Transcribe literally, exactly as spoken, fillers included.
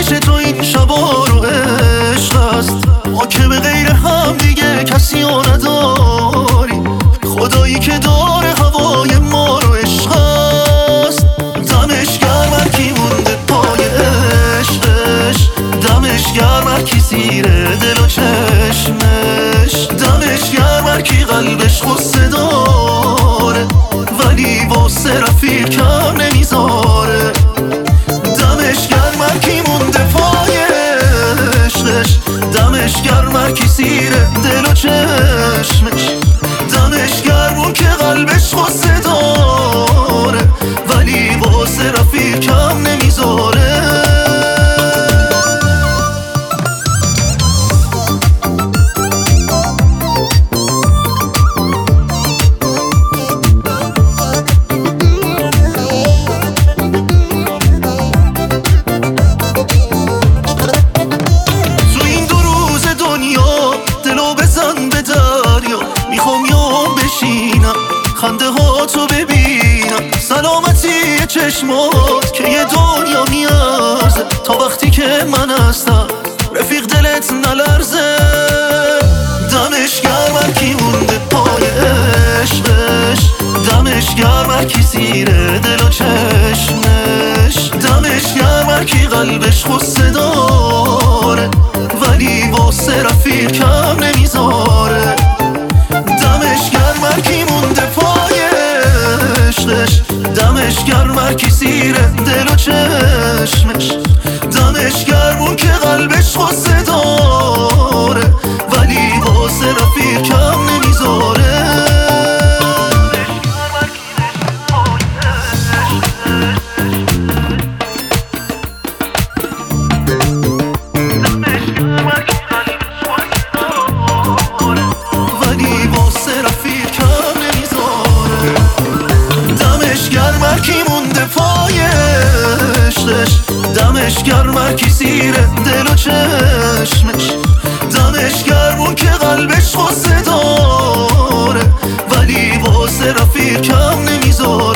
تو این شبا رو عشق است، ما که به غیر هم دیگه کسی رو نداری. خدایی که داره هوای ما رو عشق است، دمش گرم هر کی مونده پای عشقش، دمش گرم هر کی زیر دل و چشمش، دمش گرم هر کی قلبش غصه داره ولی واسه رفیق کم نمیذاره. دمش گرم هر کی مونده پای عشقش، دمش گرم هر کی زیر دل و چشمش، دمش گرم اون که قلبش غصه داره ولی واسه رفیق کم نمیذاره. خنده ها تو ببینم، سلامتی چشمات که یه دنیا میارزه، تا وقتی که من هستم رفیق دلت نلرزه. دمش گرم هر کی مونده پای عشقش، دمش گرم هر کی زیر دل و چشمش، دمش گرم هر کی قلبش غصه داره ولی واسه رفیق کم نمیذاره. دمش گرم هر کی مونده پای عشقش، دمش گرم هر کی زیر دل و چشمش، دمش گرم اون که قلبش غصه داره ولی واسه رفیق کم نمیذاره. دمش گرم هر کی زیر دل و چشمش، دمش گرم اون که قلبش غصه داره ولی واسه رفیق کم نمیذاره.